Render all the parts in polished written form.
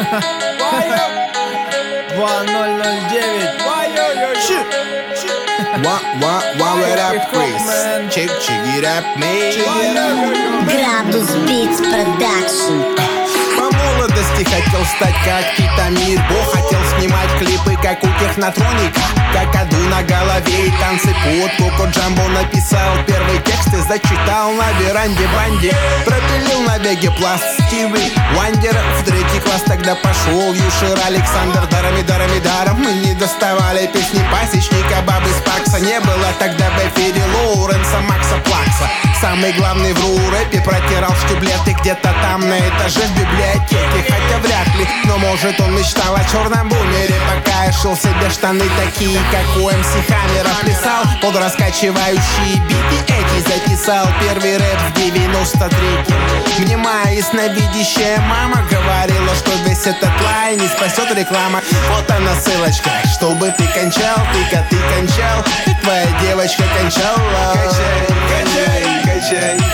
2009. One with up, Chris. Check it up, me. Градус Beats Production. По молодости хотел стать как Китамир. Бог хотел снимать клипы, как у Технотроника. Какаду на голове и танцы под Коко Джамбо. Написал первый текст и зачитал на веранде банде. Пропилил на беге пласт Стиви Вандер. В третий класс тогда пошел Юшир Александр. Даром мы не доставали песни пасечника. Бабы Спакса не было тогда в эфире Лоуренса Макса Плакса. Самый главный в ру рэпе протирал штиблеты где-то там на этаже в библиотеке. Хотя вряд ли, но может он мечтал о черном бумере. Пока я шел себе штаны такие, как у МС Хаммера. Плясал под раскачивающие биты эти. Записал первый рэп в 93-м. Мне моя ясновидящая мама говорила, что весь этот лай не спасет реклама. Вот она ссылочка, чтобы ты кончал, ты кончал, и твоя девочка кончала. Качай.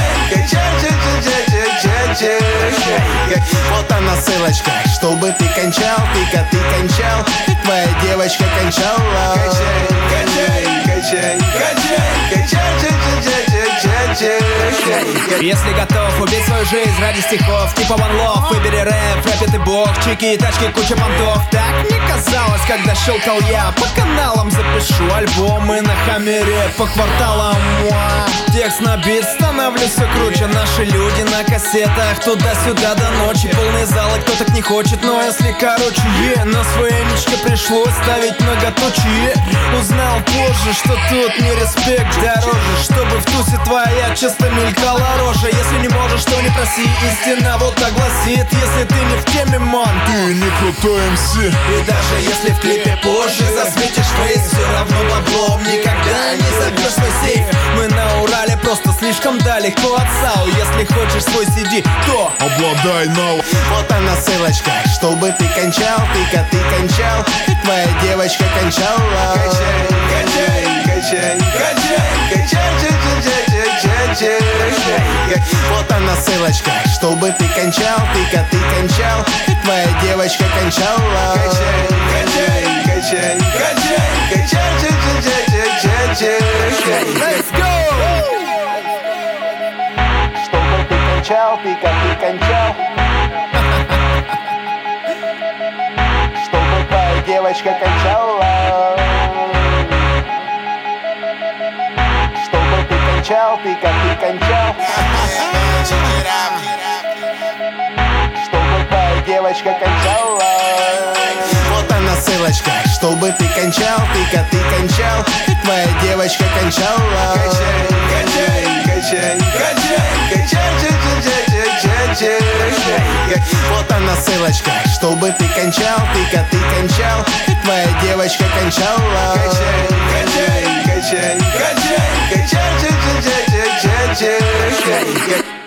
Вот она ссылочка, чтобы ты кончал, ты кончал, и твоя девочка кончала. Качай. Если готов убить свою жизнь ради стихов типа One Love, выбери рэп, рэпит и бог, чики и тачки, куча понтов. Так мне казалось, когда щелкал я по каналам. Запишу альбомы на Хаммере по кварталам. Текст набит, становлюсь все круче. Наши люди на кассетах туда-сюда до ночи. Полные залы, кто так не хочет. Но если короче, на своей мечте пришлось ставить многоточие. Узнал позже, что тут не респект дороже. Чтобы в тусе твоя часто мелькала рожа. Если не можешь, то не проси. Истина вот так гласит. Если ты не в теме, ман, ты не крутой МС. И даже если в клипе позже засветишь фейс, все равно баблом никогда не забьешь свой сейф. Мы на Урале просто слишком далеко от САУ. Если хочешь свой CD, то обладай now. Вот она ссылочка, чтобы ты кончал, ты кончал, и твоя девочка кончала. Качай. Вот она ссылочка, чтобы ты кончал, ты кончал, и твоя девочка кончала. Качай. let's go! Чтобы ты кончал, ты кончал. Чтобы твоя девочка кончала. Чтобы ты кончал, ты кончал. Чтобы твоя девочка кончала. Вот она ссылочка, чтобы ты кончал, ты кончал, и твоя девочка кончала. Качай. Вот она ссылочка, чтобы ты кончал, ты кончал, и твоя девочка кончала. Качай.